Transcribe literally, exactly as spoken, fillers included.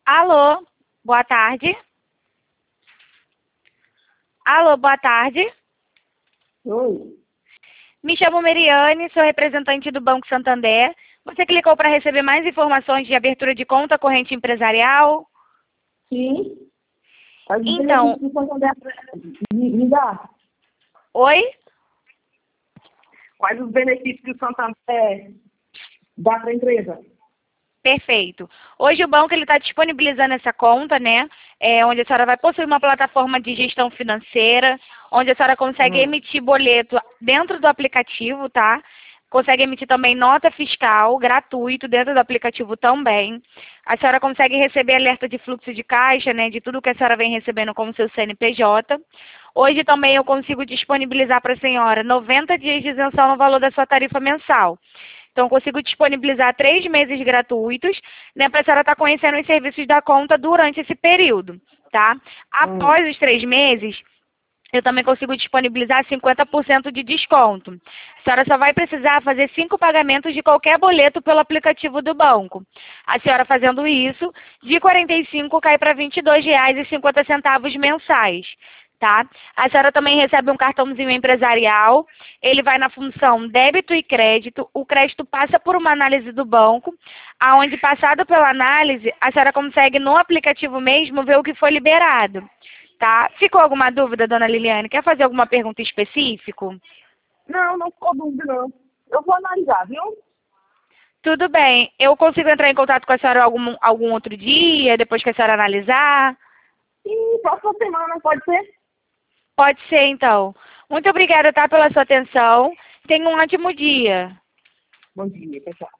Alô, boa tarde. Alô, boa tarde. Oi. Me chamo Meriane, sou representante do Banco Santander. Você clicou para receber mais informações de abertura de conta corrente empresarial? Sim. Quais os Então, benefícios do Santander me, me dá? oi? Quais os benefícios que o Santander dá para a empresa? Perfeito. Hoje o banco está disponibilizando essa conta, né? É, onde a senhora vai possuir uma plataforma de gestão financeira, onde a senhora consegue Hum. emitir boleto dentro do aplicativo, tá? Consegue emitir também nota fiscal gratuito dentro do aplicativo também. A senhora consegue receber alerta de fluxo de caixa, né? De tudo que a senhora vem recebendo como seu C N P J. Hoje também eu consigo disponibilizar para a senhora noventa dias de isenção no valor da sua tarifa mensal. Então, eu consigo disponibilizar três meses gratuitos, né, para a senhora estar conhecendo os serviços da conta durante esse período, tá? Após Hum. os três meses, eu também consigo disponibilizar cinquenta por cento de desconto. A senhora só vai precisar fazer cinco pagamentos de qualquer boleto pelo aplicativo do banco. A senhora fazendo isso, de quarenta e cinco cai para vinte e dois reais e cinquenta centavos mensais. Tá? A senhora também recebe um cartãozinho empresarial, ele vai na função débito e crédito, o crédito passa por uma análise do banco, aonde passado pela análise, a senhora consegue no aplicativo mesmo ver o que foi liberado. Tá? Ficou alguma dúvida, dona Liliane? Quer fazer alguma pergunta específica? Não, não ficou dúvida, não. Eu vou analisar, viu? Tudo bem. Eu consigo entrar em contato com a senhora algum, algum outro dia, depois que a senhora analisar? E próxima semana, pode ser? Pode ser, então. Muito obrigada, tá, pela sua atenção. Tenha um ótimo dia. Bom dia, pessoal.